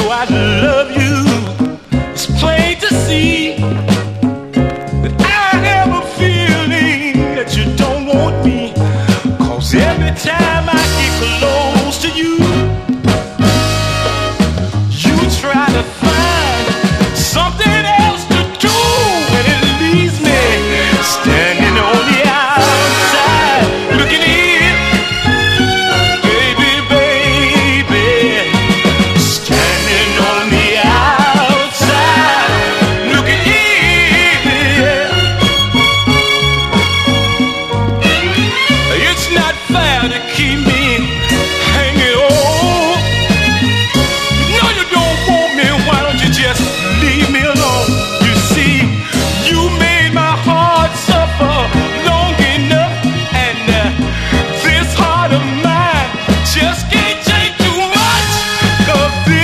I love you. It's plain to see that I have a feeling that you don't want me. 'Cause every time I get close to you, you try to